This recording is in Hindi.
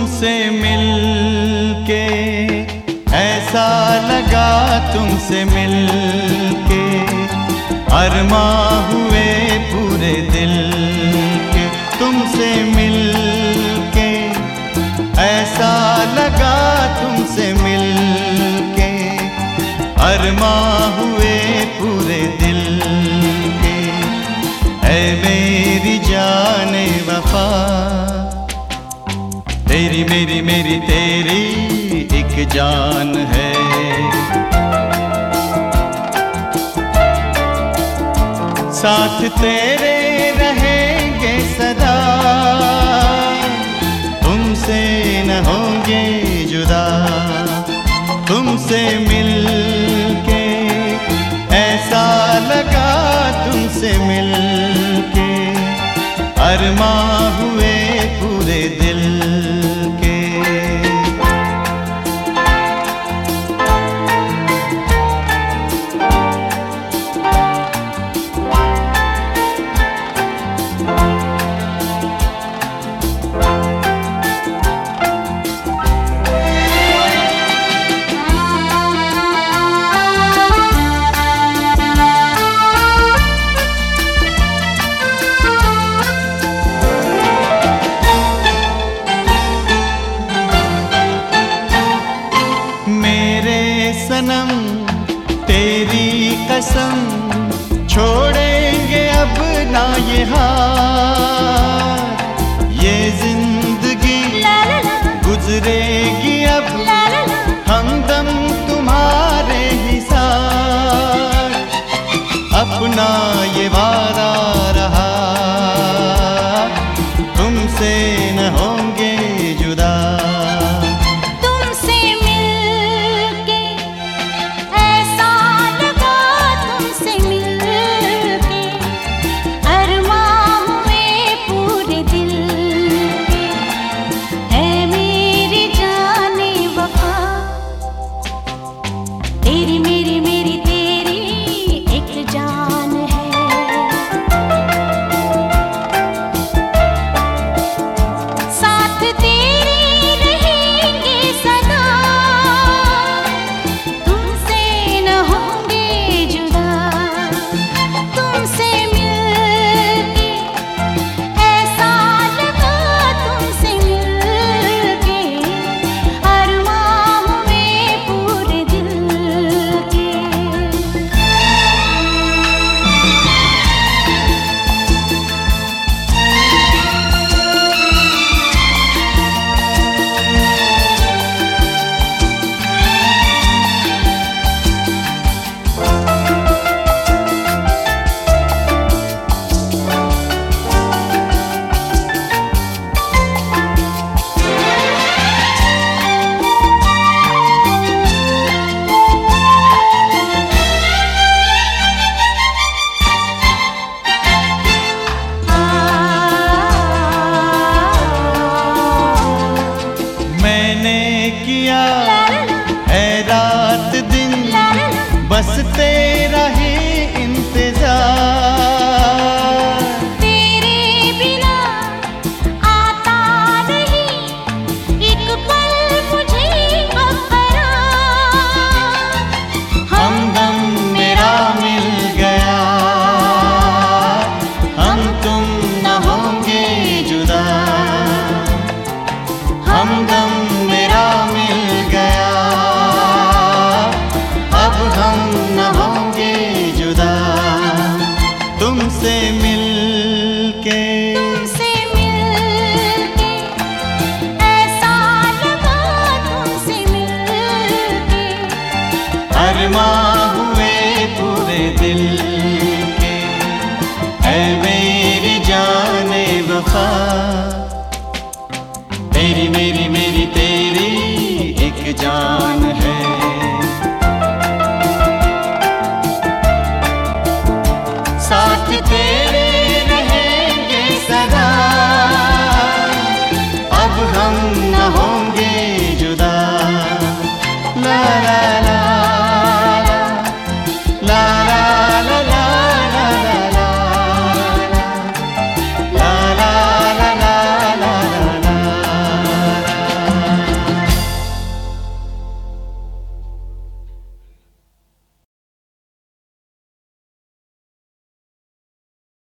तुमसे मिलके ऐसा लगा, तुमसे मिलके अरमां हुए पूरे दिल के। तुमसे मिलके ऐसा लगा, तुमसे मिलके अरमां हुए पूरे दिल के। ऐ मेरी जाने वफा, तेरी मेरी मेरी तेरी एक जान है। साथ तेरे रहेंगे सदा, तुमसे न होंगे जुदा। तुमसे मिलके ऐसा लगा, तुमसे मिलके अरमां हुए पूरे दिल के। सनम तेरी कसम, छोड़ेंगे अब ना ये हाथ। ये जिंदगी गुजरेगी अब हमदम तुम्हारे ही साथ। अपना ये वादा रहा, तुमसे न होंगे जुदा। तेरी मेरी मेरी तेरी एक जान है। साथ तेरे रहेंगे सदा, तुमसे न होंगे जुदा। तुमसे मिलके ऐसा लगा, तुमसे मिलके अरमां हुए पूरे दिल। किया है रात दिन बस तेरा ही इंतजार। तेरे बिना आता नहीं एक पल मुझे अब आराम। हमदम मेरा मिल गया, हम तुम न होंगे जुदा। हमदम मेरा मिल गया, अब हम न होंगे जुदा। तुमसे मिलके ऐसा लगा, तुमसे मिलके अरमां हुए पूरे दिल के। ऐ मेरी जाने वफा, तेरी मेरी मेरी तेरी एक जान